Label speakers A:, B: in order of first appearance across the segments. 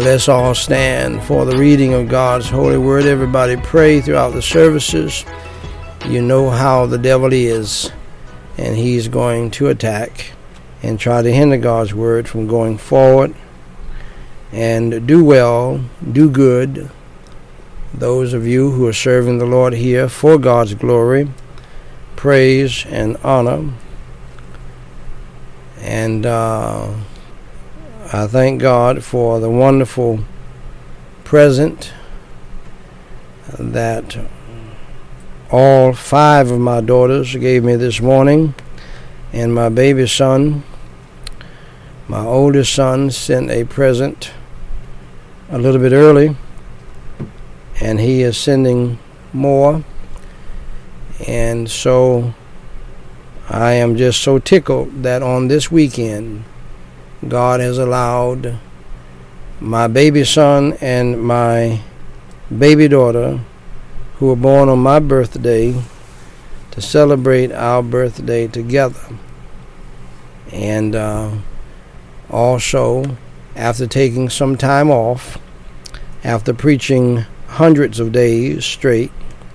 A: Let's all stand for the reading of God's holy word. Everybody pray throughout the services. You know how the devil is, and he's going to attack and try to hinder God's word from going forward. And do well, do good. Those of you who are serving the Lord here for God's glory, praise and honor. And I thank God for the wonderful present that all 5 of my daughters gave me this morning, and my baby son, my oldest son, sent a present a little bit early, and he is sending more. And so I am just so tickled that on this weekend God has allowed my baby son and my baby daughter, who were born on my birthday, to celebrate our birthday together. And also, after taking some time off, after preaching hundreds of days straight,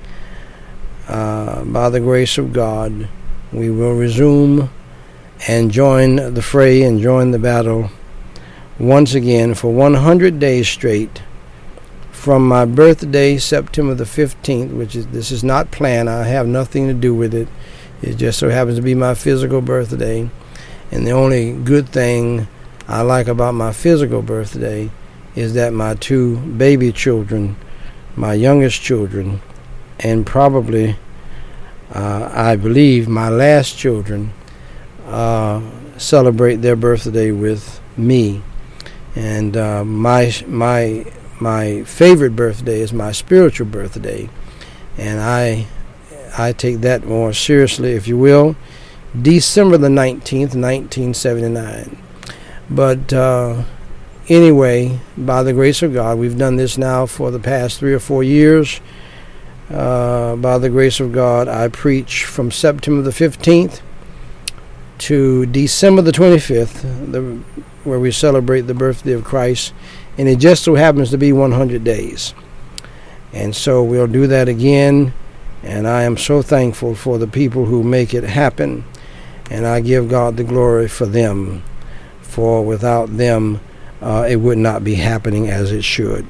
A: by the grace of God, we will resume and join the fray and join the battle once again for 100 days straight from my birthday, September the 15th, this is not planned. I have nothing to do with it. It just so happens to be my physical birthday. And the only good thing I like about my physical birthday is that my 2 baby children, my youngest children, and probably, I believe, my last children, celebrate their birthday with me. And my favorite birthday is my spiritual birthday, and I take that more seriously, if you will, December the 19th, 1979. But anyway, by the grace of God, we've done this now for the past 3 or 4 years. By the grace of God, I preach from September the 15th to December the 25th, where we celebrate the birthday of Christ, and it just so happens to be 100 days. And so we'll do that again, and I am so thankful for the people who make it happen, and I give God the glory for them, for without them, it would not be happening as it should.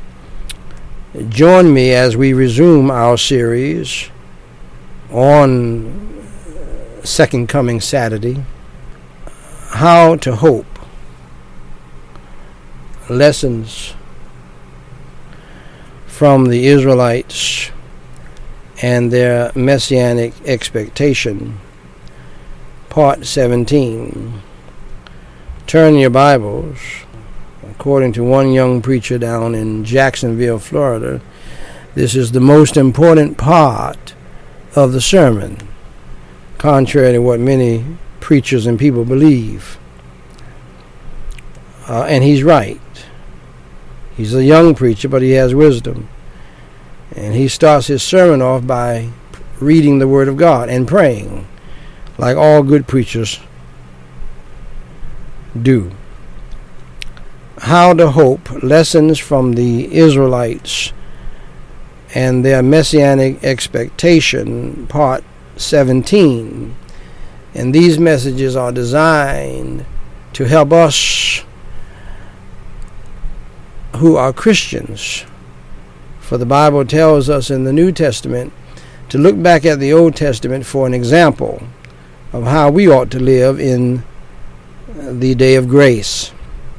A: Join me as we resume our series on Second Coming Saturday, How to Hope, Lessons from the Israelites and Their Messianic Expectation, Part 17. Turn your Bibles. According to one young preacher down in Jacksonville, Florida, this is the most important part of the sermon, contrary to what many preachers and people believe. And he's right. He's a young preacher, but he has wisdom. And he starts his sermon off by reading the Word of God and praying, like all good preachers do. How to Hope, Lessons from the Israelites and Their Messianic Expectation, Part 17. And these messages are designed to help us who are Christians. For the Bible tells us in the New Testament to look back at the Old Testament for an example of how we ought to live in the day of grace.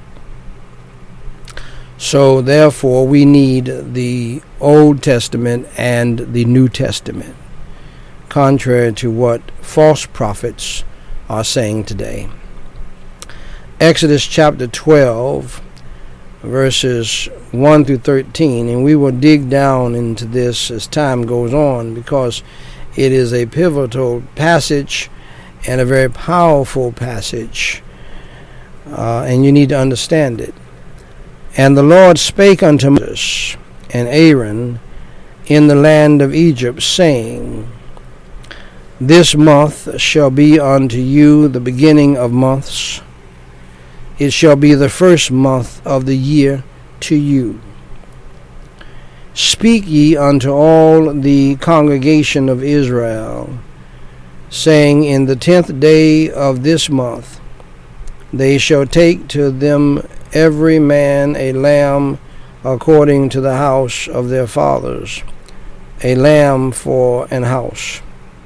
A: So therefore we need the Old Testament and the New Testament, contrary to what false prophets are saying today. Exodus chapter 12, verses 1 through 13, and we will dig down into this as time goes on, because it is a pivotal passage and a very powerful passage, and you need to understand it. And the Lord spake unto Moses and Aaron in the land of Egypt, saying, This month shall be unto you the beginning of months. It shall be the first month of the year to you. Speak ye unto all the congregation of Israel, saying, in the 10th day of this month they shall take to them every man a lamb according to the house of their fathers, a lamb for an house.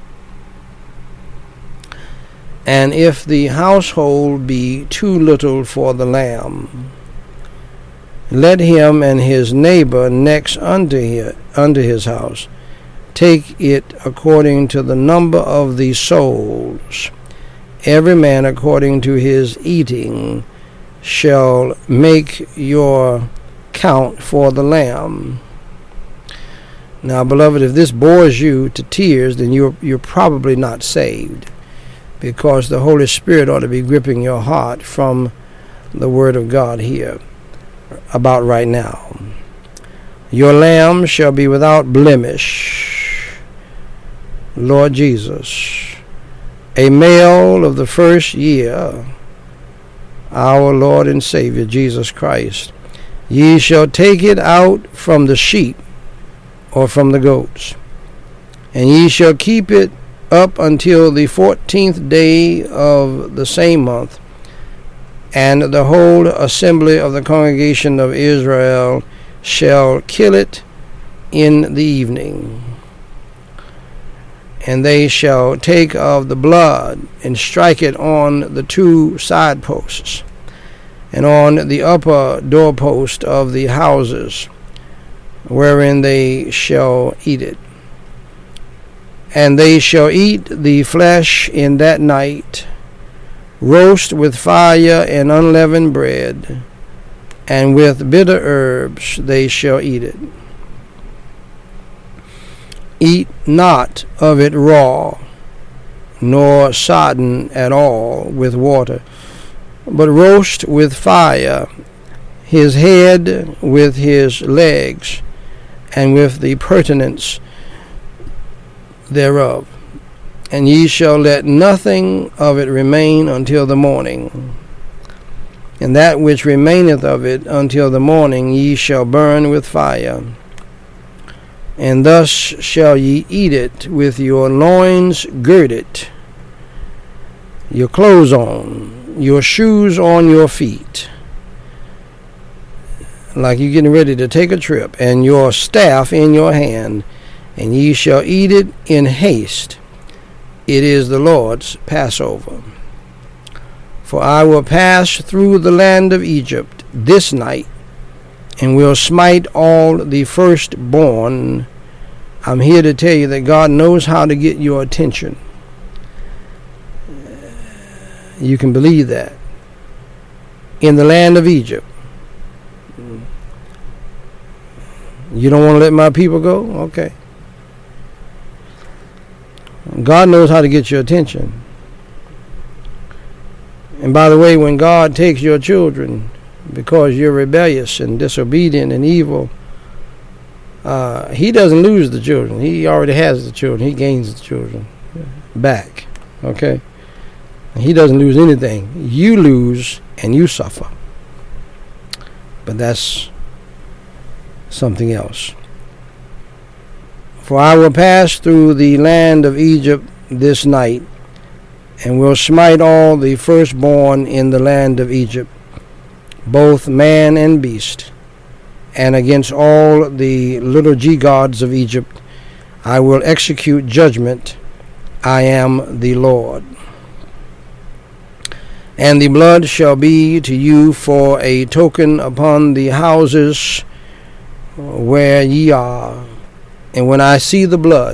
A: And if the household be too little for the lamb, let him and his neighbor next unto his house take it according to the number of the souls. Every man according to his eating shall make your count for the lamb. Now, beloved, if this bores you to tears, then you're probably not saved, because the Holy Spirit ought to be gripping your heart from the Word of God here about right now. Your lamb shall be without blemish, Lord Jesus, a male of the first year, our Lord and Savior Jesus Christ. Ye shall take it out from the sheep or from the goats, and ye shall keep it up until the 14th day of the same month, and the whole assembly of the congregation of Israel shall kill it in the evening. And they shall take of the blood and strike it on the 2 side posts and on the upper doorpost of the houses wherein they shall eat it. And they shall eat the flesh in that night, roast with fire and unleavened bread, and with bitter herbs they shall eat it. Eat not of it raw, nor sodden at all with water, but roast with fire his head with his legs, and with the purtenance thereof. And ye shall let nothing of it remain until the morning. And that which remaineth of it until the morning ye shall burn with fire. And thus shall ye eat it with your loins girded, your clothes on, your shoes on your feet, like you're getting ready to take a trip, and your staff in your hand, and ye shall eat it in haste. It is the Lord's Passover. For I will pass through the land of Egypt this night, and will smite all the firstborn. I'm here to tell you that God knows how to get your attention. You can believe that. In the land of Egypt. You don't want to let my people go? Okay. God knows how to get your attention. And by the way, when God takes your children because you're rebellious and disobedient and evil, he doesn't lose the children. He already has the children. He gains the children back. Okay? He doesn't lose anything. You lose and you suffer. But that's something else. For I will pass through the land of Egypt this night, and will smite all the firstborn in the land of Egypt, both man and beast, and against all the little g-gods of Egypt I will execute judgment. I am the Lord. And the blood shall be to you for a token upon the houses where ye are. And when I see the blood,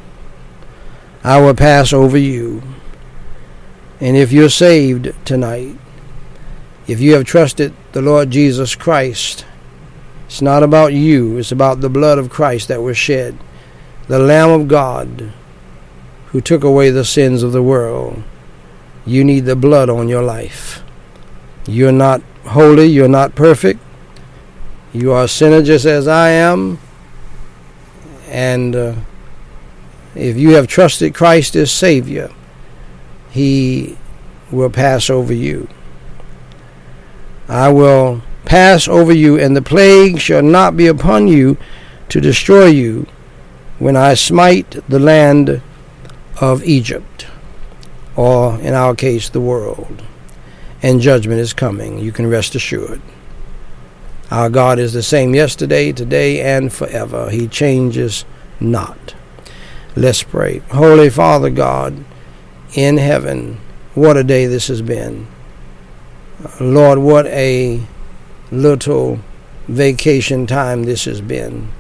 A: I will pass over you. And if you're saved tonight, if you have trusted the Lord Jesus Christ, it's not about you, it's about the blood of Christ that was shed, the Lamb of God who took away the sins of the world. You need the blood on your life. You're not holy, you're not perfect. You are a sinner just as I am. And if you have trusted Christ as Savior, He will pass over you. I will pass over you, and the plague shall not be upon you to destroy you when I smite the land of Egypt, or in our case, the world. And judgment is coming. You can rest assured. Our God is the same yesterday, today, and forever. He changes not. Let's pray. Holy Father God in heaven, what a day this has been. Lord, what a little vacation time this has been.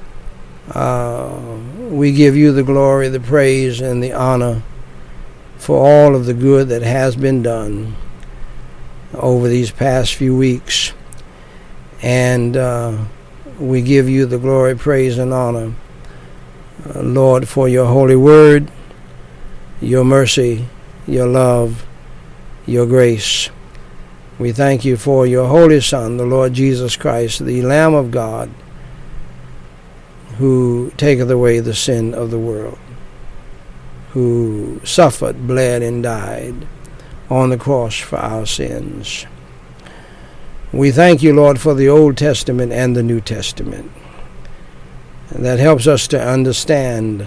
A: We give you the glory, the praise, and the honor for all of the good that has been done over these past few weeks. And we give you the glory, praise, and honor, Lord, for your holy word, your mercy, your love, your grace. We thank you for your holy Son, the Lord Jesus Christ, the Lamb of God, who taketh away the sin of the world, who suffered, bled, and died on the cross for our sins. We thank you, Lord, for the Old Testament and the New Testament. That helps us to understand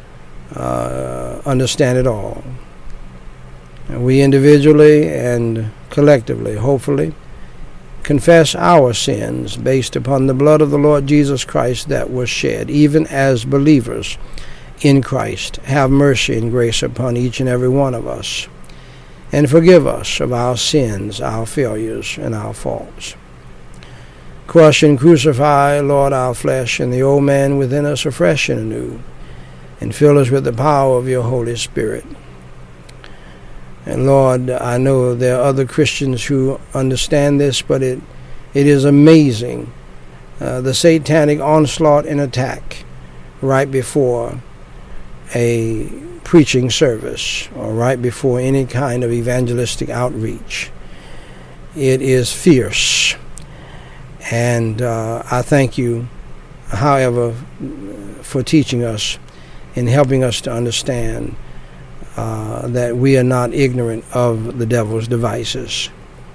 A: it all. And we individually and collectively, hopefully, confess our sins based upon the blood of the Lord Jesus Christ that was shed, even as believers in Christ. Have mercy and grace upon each and every one of us, and forgive us of our sins, our failures, and our faults. Crush and crucify, Lord, our flesh and the old man within us afresh and anew, and fill us with the power of your Holy Spirit. And Lord, I know there are other Christians who understand this, but it is amazing, the satanic onslaught and attack right before a preaching service or right before any kind of evangelistic outreach. It is fierce. And I thank you, however, for teaching us and helping us to understand that we are not ignorant of the devil's devices.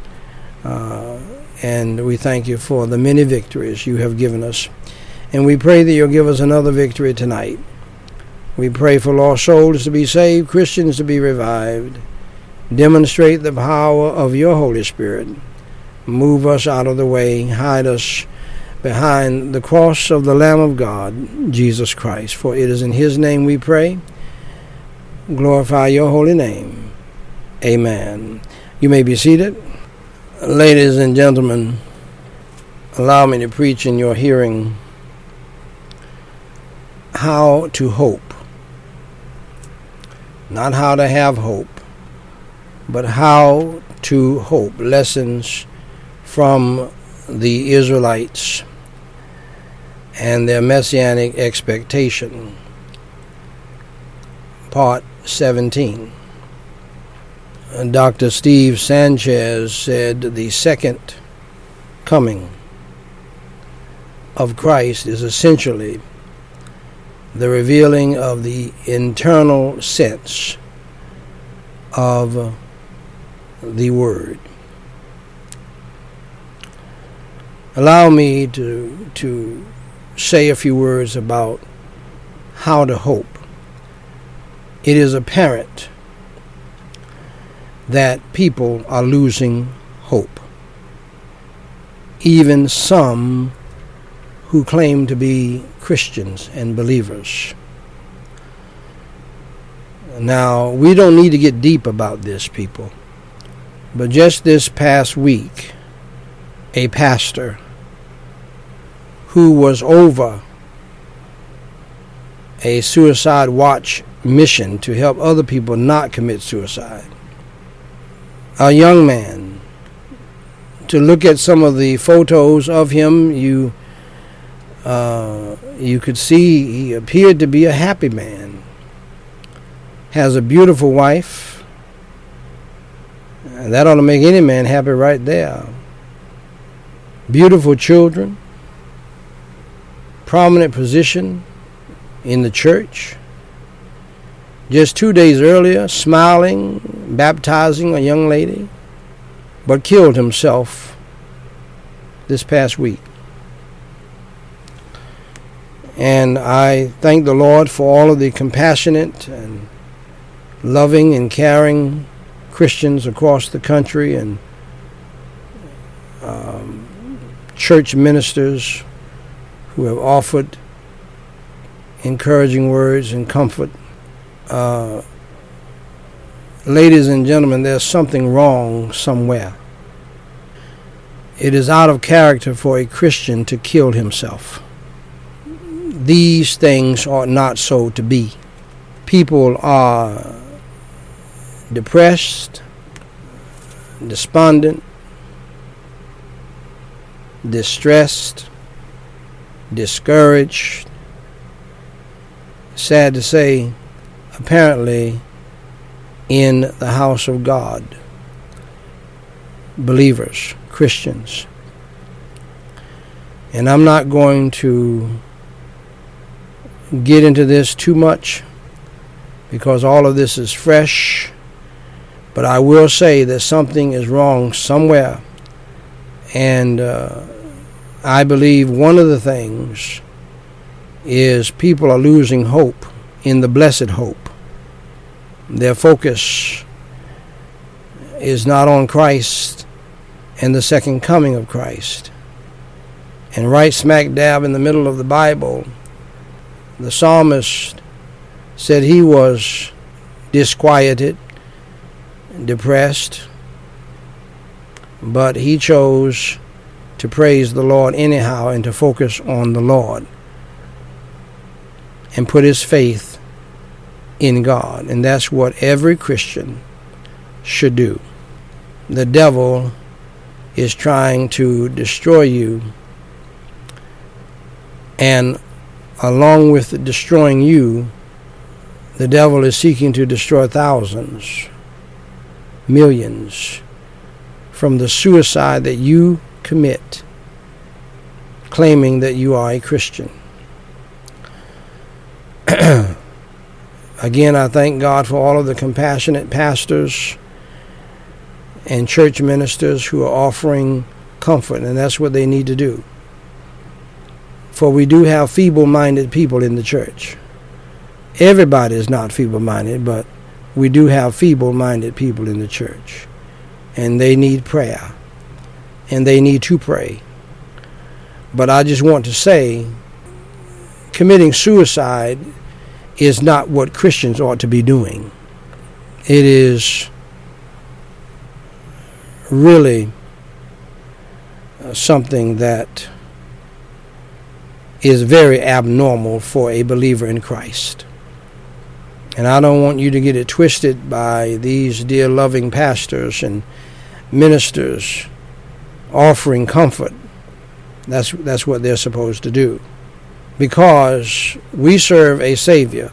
A: And we thank you for the many victories you have given us. And we pray that you'll give us another victory tonight. We pray for lost souls to be saved, Christians to be revived. Demonstrate the power of your Holy Spirit. Move us out of the way. Hide us behind the cross of the Lamb of God, Jesus Christ. For it is in his name we pray. Glorify your holy name. Amen. You may be seated. Ladies and gentlemen, allow me to preach in your hearing how to hope. Not how to have hope, but how to hope. Lessons from the Israelites and their messianic expectation. Part 17. Dr. Steve Sanchez said the second coming of Christ is essentially the revealing of the internal sense of the Word. Allow me to say a few words about how to hope. It is apparent that people are losing hope. Even some who claim to be Christians and believers. Now, we don't need to get deep about this, people. But just this past week, a pastor who was over a suicide watch mission to help other people not commit suicide. A young man. To look at some of the photos of him, you could see he appeared to be a happy man. Has a beautiful wife. And that ought to make any man happy right there. Beautiful children. Prominent position in the church. Just 2 days earlier, smiling, baptizing a young lady, but killed himself this past week. And I thank the Lord for all of the compassionate and loving and caring Christians across the country and church ministers who have offered encouraging words and comfort. Ladies and gentlemen, there's something wrong somewhere. It is out of character for a Christian to kill himself. These things ought not so to be. People are depressed, despondent, distressed, discouraged. Sad to say, apparently in the house of God. Believers, Christians. And I'm not going to get into this too much because all of this is fresh, but I will say that something is wrong somewhere, and I believe one of the things is people are losing hope in the blessed hope. Their focus is not on Christ and the second coming of Christ. And right smack dab in the middle of the Bible, the psalmist said he was disquieted, depressed, but he chose to praise the Lord anyhow and to focus on the Lord and put his faith in God. And that's what every Christian should do. The devil is trying to destroy you, and along with destroying you, the devil is seeking to destroy thousands, millions, from the suicide that you commit, claiming that you are a Christian. Again, I thank God for all of the compassionate pastors and church ministers who are offering comfort, and that's what they need to do. For we do have feeble-minded people in the church. Everybody is not feeble-minded, but we do have feeble-minded people in the church. And they need prayer. And they need to pray. But I just want to say, committing suicide is not what Christians ought to be doing. It is really something that is very abnormal for a believer in Christ. And I don't want you to get it twisted by these dear loving pastors and ministers offering comfort. That's what they're supposed to do. Because we serve a Savior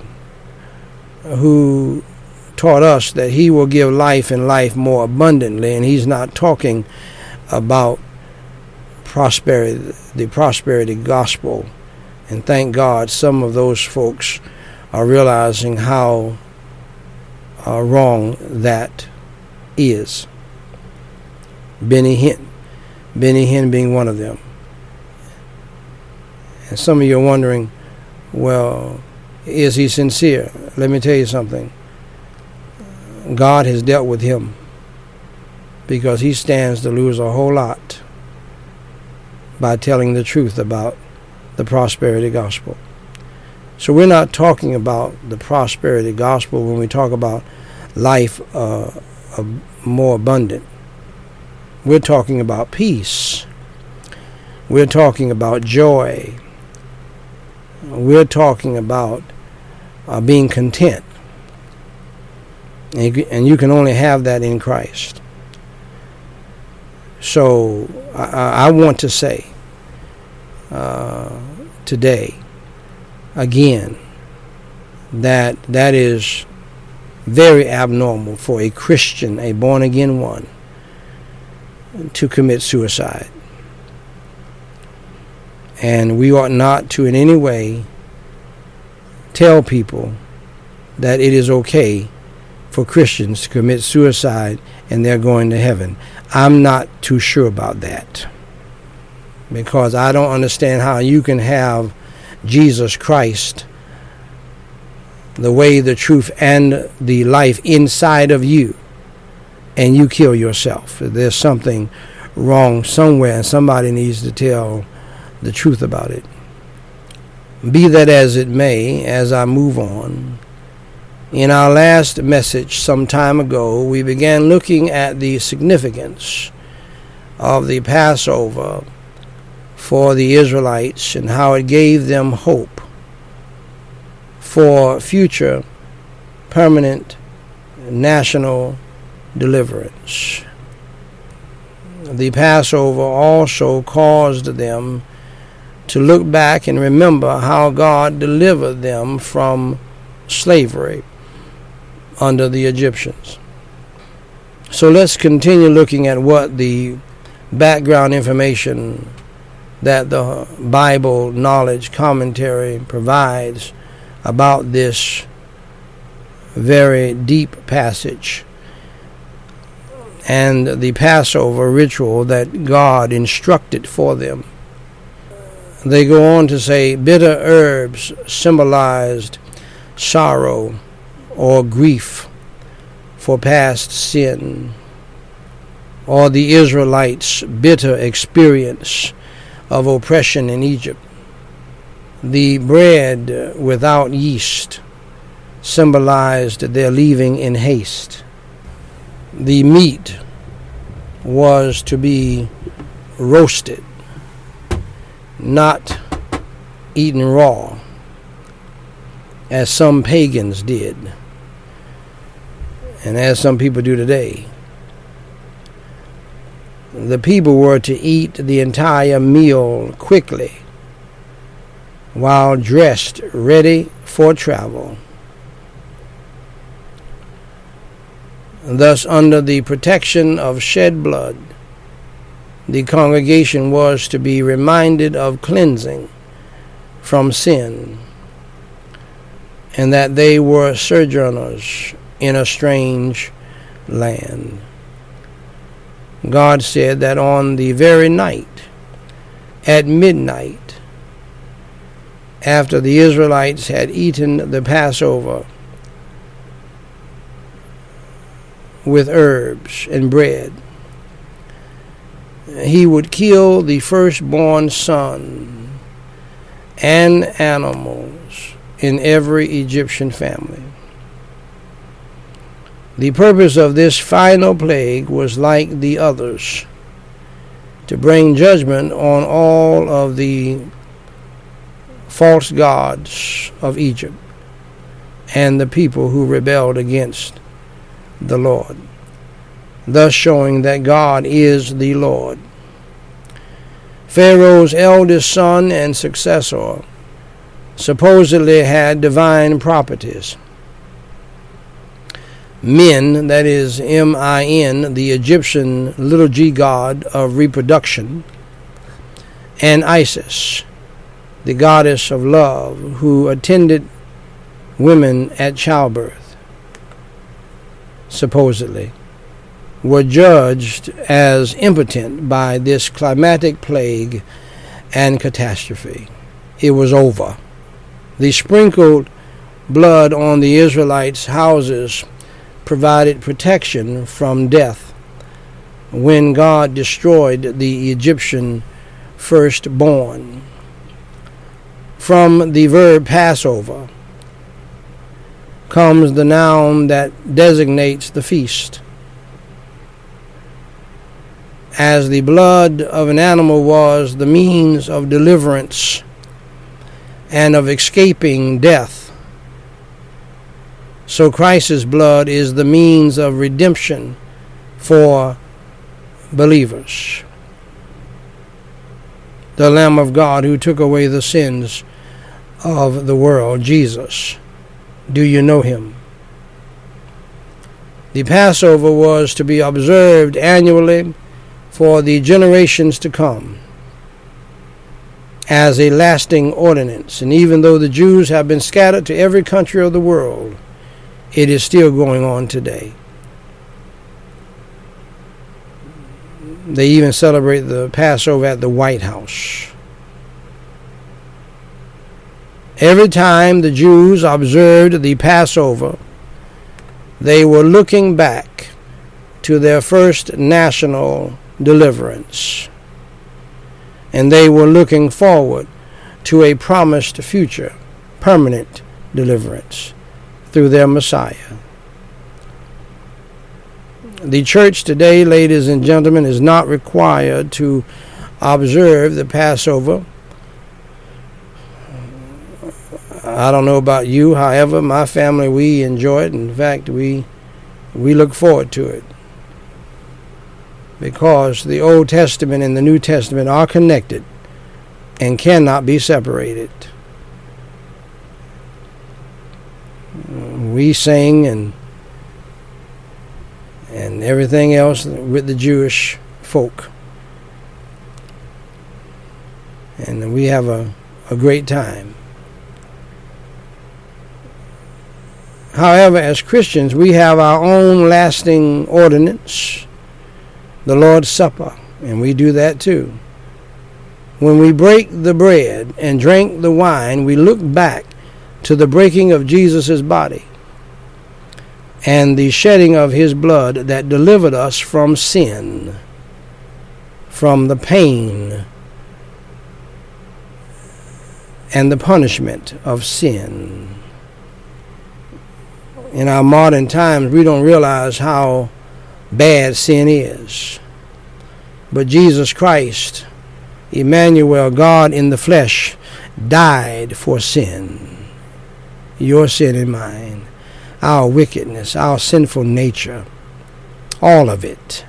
A: who taught us that he will give life and life more abundantly, and he's not talking about prosperity, the prosperity gospel. And thank God some of those folks are realizing how wrong that is. Benny Hinn being one of them. And some of you are wondering, well, is he sincere? Let me tell you something. God has dealt with him because he stands to lose a whole lot by telling the truth about the prosperity gospel. So we're not talking about the prosperity gospel when we talk about life more abundant. We're talking about peace. We're talking about joy. We're talking about being content. And you can only have that in Christ. So I want to say today, again, that is very abnormal for a Christian, a born-again one, to commit suicide. And we ought not to in any way tell people that it is okay for Christians to commit suicide and they're going to heaven. I'm not too sure about that. because I don't understand how you can have Jesus Christ, the way, the truth, and the life inside of you, and you kill yourself. There's something wrong somewhere, and somebody needs to tell the truth about it. Be that as it may, as I move on, in our last message some time ago, we began looking at the significance of the Passover for the Israelites and how it gave them hope for future permanent national deliverance. The Passover also caused them to look back and remember how God delivered them from slavery under the Egyptians. So let's continue looking at what the background information that the Bible knowledge commentary provides about this very deep passage and the Passover ritual that God instructed for them. They go on to say bitter herbs symbolized sorrow or grief for past sin, or the Israelites' bitter experience of oppression in Egypt. The bread without yeast symbolized their leaving in haste. The meat was to be roasted, not eaten raw, as some pagans did, and as some people do today. The people were to eat the entire meal quickly while dressed, ready for travel. Thus, under the protection of shed blood, the congregation was to be reminded of cleansing from sin, and that they were sojourners in a strange land. God said that on the very night, at midnight, after the Israelites had eaten the Passover with herbs and bread, he would kill the firstborn son and animals in every Egyptian family. The purpose of this final plague was like the others, to bring judgment on all of the false gods of Egypt and the people who rebelled against the Lord, thus showing that God is the Lord. Pharaoh's eldest son and successor supposedly had divine properties. Min, that is M-I-N, the Egyptian little g god of reproduction, and Isis, the goddess of love, who attended women at childbirth, supposedly, were judged as impotent by this climatic plague and catastrophe. It was over. The sprinkled blood on the Israelites' houses provided protection from death when God destroyed the Egyptian firstborn. From the verb Passover comes the noun that designates the feast. As the blood of an animal was the means of deliverance and of escaping death, so Christ's blood is the means of redemption for believers. The Lamb of God who took away the sins of the world, Jesus. Do you know him? The Passover was to be observed annually for the generations to come as a lasting ordinance. And even though the Jews have been scattered to every country of the world, it is still going on today. They even celebrate the Passover at the White House. Every time the Jews observed the Passover, they were looking back to their first national deliverance, and they were looking forward to a promised future, permanent deliverance through their Messiah. The church today, ladies and gentlemen, is not required to observe the Passover. I don't know about you, however, my family, we enjoy it. In fact, we look forward to it, because the Old Testament and the New Testament are connected and cannot be separated. We sing and everything else with the Jewish folk, and we have a great time. However, as Christians, we have our own lasting ordinance, the Lord's Supper, and we do that too. When we break the bread and drink the wine, we look back to the breaking of Jesus' body and the shedding of his blood that delivered us from sin, from the pain and the punishment of sin. In our modern times, we don't realize how bad sin is. But Jesus Christ, Emmanuel, God in the flesh, died for sin. Your sin and mine. Our wickedness, our sinful nature. All of it.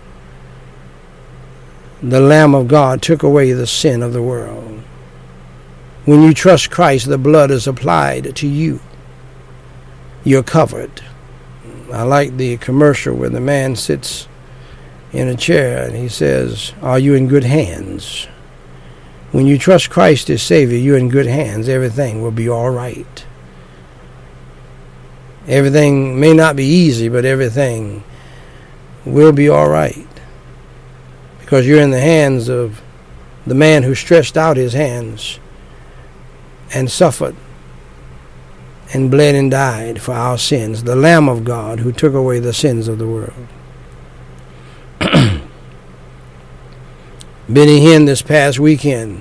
A: The Lamb of God took away the sin of the world. When you trust Christ, the blood is applied to you. You're covered. I like the commercial where the man sits in a chair and he says, "Are you in good hands?" When you trust Christ as Savior, you're in good hands. Everything will be all right. Everything may not be easy, but everything will be all right, because you're in the hands of the man who stretched out his hands and suffered and bled and died for our sins, the Lamb of God who took away the sins of the world. Benny Hinn this past weekend,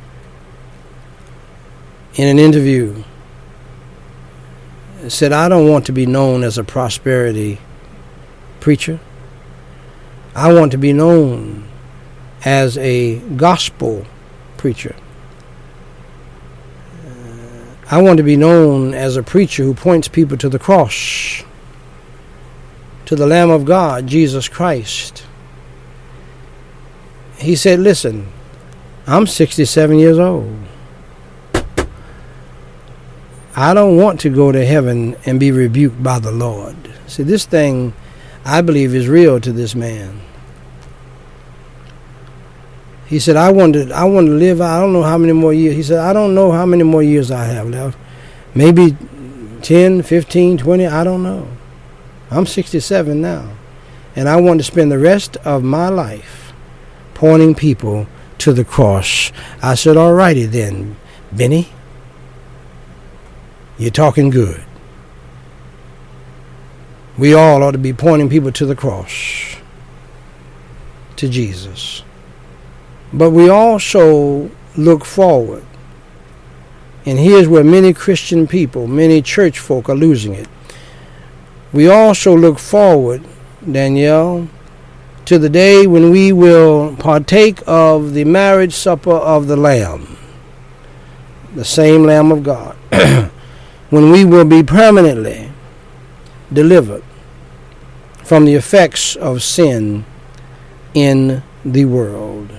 A: in an interview, said, "I don't want to be known as a prosperity preacher. I want to be known as a gospel preacher. I want to be known as a preacher who points people to the cross, to the Lamb of God, Jesus Christ." He said, "Listen, I'm 67 years old. I don't want to go to heaven and be rebuked by the Lord." See, this thing, I believe, is real to this man. He said, I want to live, I don't know how many more years. He said, I don't know how many more years I have left. Maybe 10, 15, 20, I don't know. I'm 67 now. And I want to spend the rest of my life pointing people to the cross. I said, all righty then, Benny. You're talking good. We all ought to be pointing people to the cross, to Jesus. But we also look forward. And here's where many Christian people, many church folk are losing it. We also look forward, Danielle, to the day when we will partake of the marriage supper of the Lamb, the same Lamb of God, when we will be permanently delivered from the effects of sin in the world.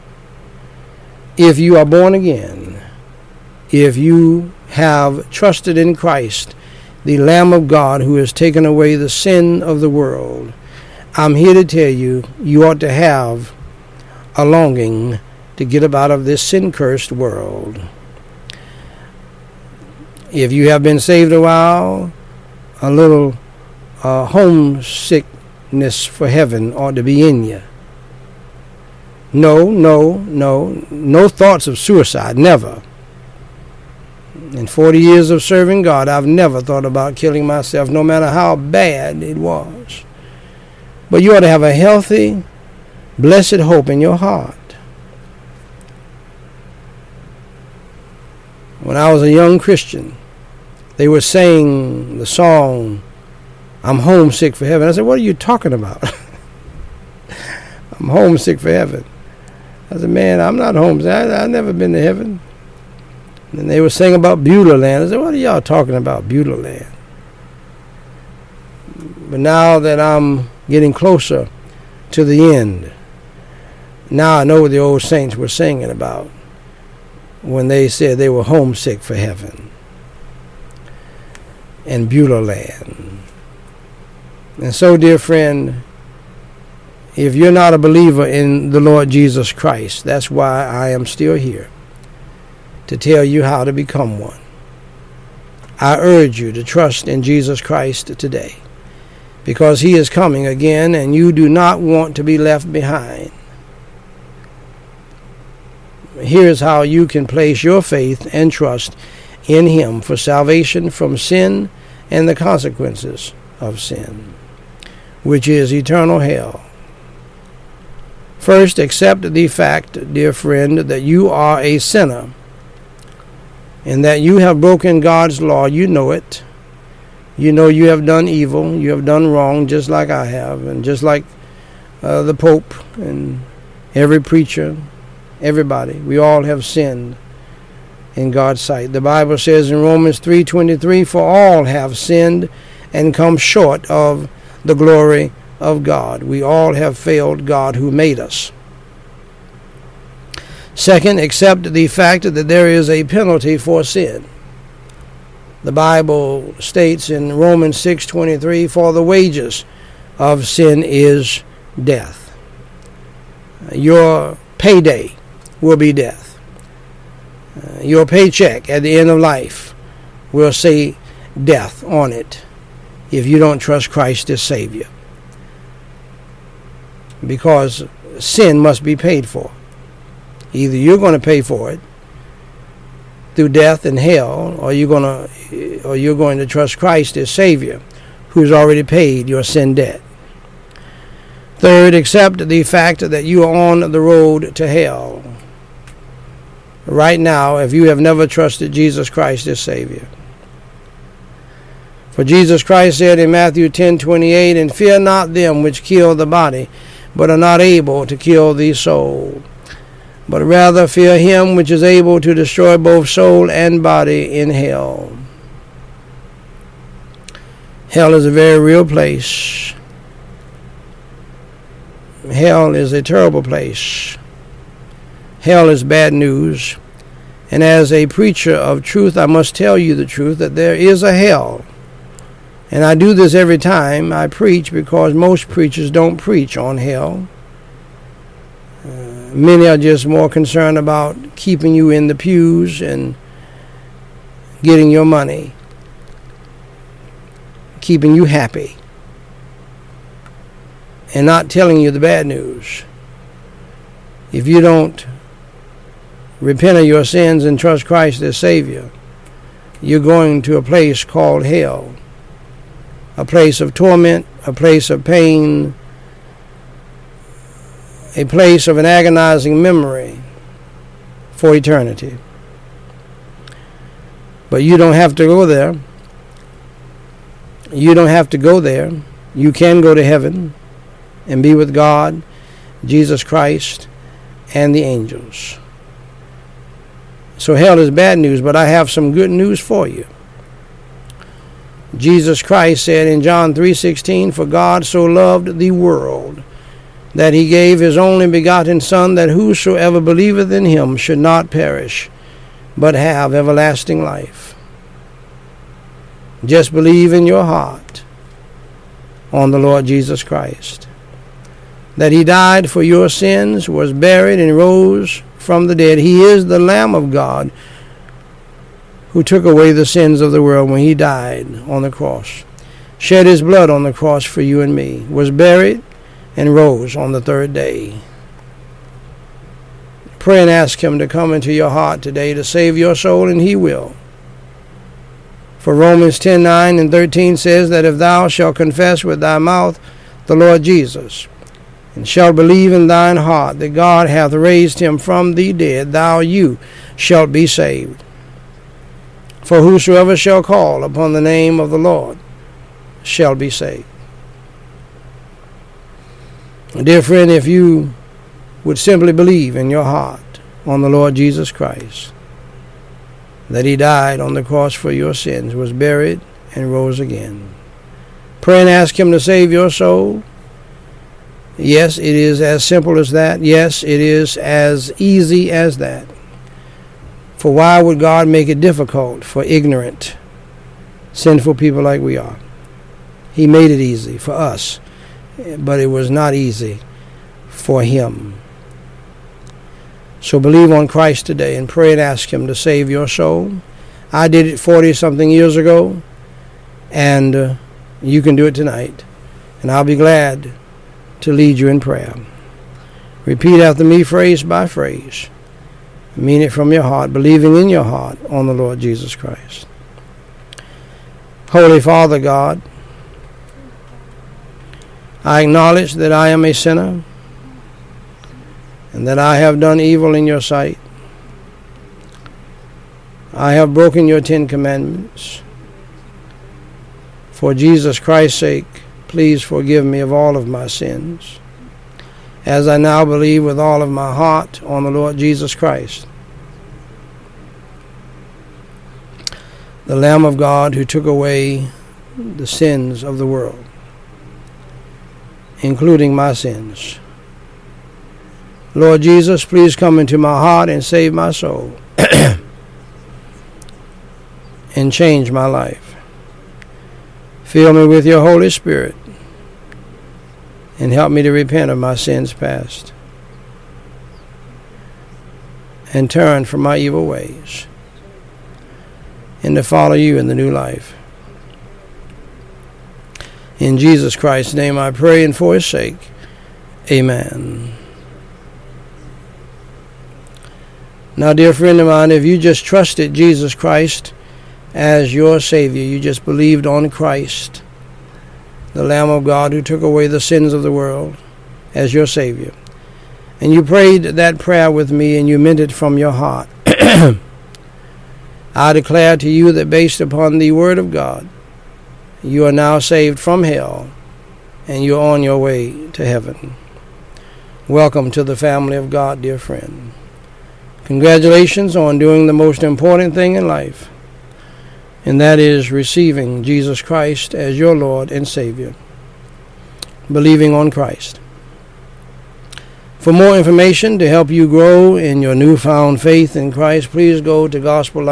A: If you are born again, if you have trusted in Christ, the Lamb of God who has taken away the sin of the world, I'm here to tell you, you ought to have a longing to get up out of this sin-cursed world. If you have been saved a while, a little homesickness for heaven ought to be in you. No thoughts of suicide, never. In 40 years of serving God, I've never thought about killing myself, no matter how bad it was. But you ought to have a healthy, blessed hope in your heart. When I was a young Christian, they were saying the song, I'm homesick for heaven. I said, what are you talking about? I'm homesick for heaven. I said, man, I'm not homesick. I've never been to heaven. And they were saying about Beulah Land. I said, what are y'all talking about, Beulah Land? But now that I'm getting closer to the end, now I know what the old saints were singing about when they said they were homesick for heaven and Beulah Land. And so, dear friend, if you're not a believer in the Lord Jesus Christ, that's why I am still here, to tell you how to become one. I urge you to trust in Jesus Christ today, because he is coming again and you do not want to be left behind. Here's how you can place your faith and trust in him for salvation from sin and the consequences of sin, which is eternal hell. First, accept the fact, dear friend, that you are a sinner and that you have broken God's law. You know it. You know you have done evil. You have done wrong, just like I have, and just like the Pope and every preacher, everybody. We all have sinned in God's sight. The Bible says in Romans 3:23, for all have sinned and come short of the glory of God. We all have failed God who made us. Second, accept the fact that there is a penalty for sin. The Bible states in Romans 6:23, for the wages of sin is death. Your payday will be death. Your paycheck at the end of life will say death on it if you don't trust Christ as Savior. Because sin must be paid for. Either you're going to pay for it through death and hell, or you're going to trust Christ as Savior, who's already paid your sin debt. Third, accept the fact that you are on the road to hell right now if you have never trusted Jesus Christ as Savior. For Jesus Christ said in Matthew 10:28, and fear not them which kill the body, but are not able to kill the soul, but rather fear him which is able to destroy both soul and body in hell. Hell is a very real place. Hell is a terrible place. Hell is bad news. And as a preacher of truth, I must tell you the truth, that there is a hell. And I do this every time I preach, because most preachers don't preach on hell. Many are just more concerned about keeping you in the pews and getting your money, keeping you happy, and not telling you the bad news. If you don't repent of your sins and trust Christ as Savior, you're going to a place called hell, a place of torment, a place of pain, a place of an agonizing memory for eternity. But you don't have to go there. You don't have to go there. You can go to heaven and be with God, Jesus Christ, and the angels. So hell is bad news, but I have some good news for you. Jesus Christ said in John 3:16, for God so loved the world that he gave his only begotten Son, that whosoever believeth in him should not perish, but have everlasting life. Just believe in your heart on the Lord Jesus Christ, that he died for your sins, was buried, and rose from the dead. He is the Lamb of God who took away the sins of the world when he died on the cross, shed his blood on the cross for you and me, was buried, and rose on the third day. Pray and ask him to come into your heart today to save your soul, and he will. For Romans 10:9 and 13 says that if thou shalt confess with thy mouth the Lord Jesus, and shalt believe in thine heart that God hath raised him from the dead, you shalt be saved. For whosoever shall call upon the name of the Lord shall be saved. Dear friend, if you would simply believe in your heart on the Lord Jesus Christ, that he died on the cross for your sins, was buried, and rose again, pray and ask him to save your soul. Yes, it is as simple as that. Yes, it is as easy as that. For why would God make it difficult for ignorant, sinful people like we are? He made it easy for us, but it was not easy for him. So believe on Christ today and pray and ask him to save your soul. I did it 40-something years ago, and you can do it tonight. And I'll be glad to lead you in prayer. Repeat after me phrase by phrase. Mean it from your heart, believing in your heart on the Lord Jesus Christ. Holy Father God, I acknowledge that I am a sinner and that I have done evil in your sight. I have broken your 10 commandments. For Jesus Christ's sake, please forgive me of all of my sins, as I now believe with all of my heart on the Lord Jesus Christ, the Lamb of God who took away the sins of the world, including my sins. Lord Jesus, please come into my heart and save my soul and change my life. Fill me with your Holy Spirit and help me to repent of my sins past and turn from my evil ways and to follow you in the new life. In Jesus Christ's name I pray, and for his sake, amen. Now, dear friend of mine, if you just trusted Jesus Christ as your Savior, you just believed on Christ, the Lamb of God who took away the sins of the world, as your Savior, and you prayed that prayer with me and you meant it from your heart, I declare to you that based upon the Word of God, you are now saved from hell and you're on your way to heaven. Welcome to the family of God, dear friend. Congratulations on doing the most important thing in life, and that is receiving Jesus Christ as your Lord and Savior, believing on Christ. For more information to help you grow in your newfound faith in Christ, please go to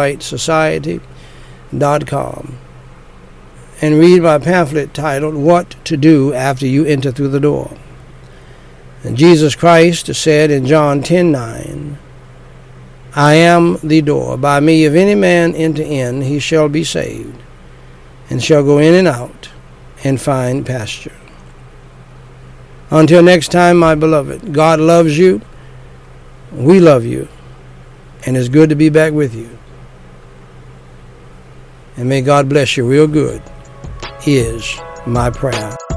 A: GospelLightSociety.com and read my pamphlet titled, What to Do After You Enter Through the Door. And Jesus Christ said in John 10:9, I am the door. By me, if any man enter in, he shall be saved, and shall go in and out, and find pasture. Until next time, my beloved, God loves you, we love you, and it's good to be back with you. And may God bless you real good, is my prayer.